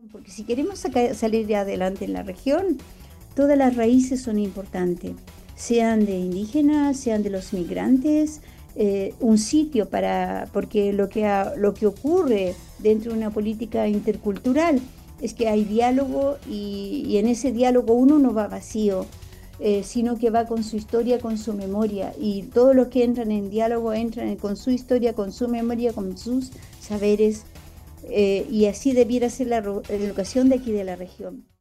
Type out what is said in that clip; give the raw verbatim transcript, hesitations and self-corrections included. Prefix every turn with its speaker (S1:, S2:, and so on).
S1: Porque si queremos sacar, salir adelante en la región, todas las raíces son importantes, sean de indígenas, sean de los migrantes, eh, un sitio para, porque lo que, ha- lo que ocurre dentro de una política intercultural es que hay diálogo y, y en ese diálogo uno no va vacío, eh, sino que va con su historia, con su memoria, y todos los que entran en diálogo entran con su historia, con su memoria, con sus saberes, eh, y así debiera ser la, ro- la educación de aquí de la región.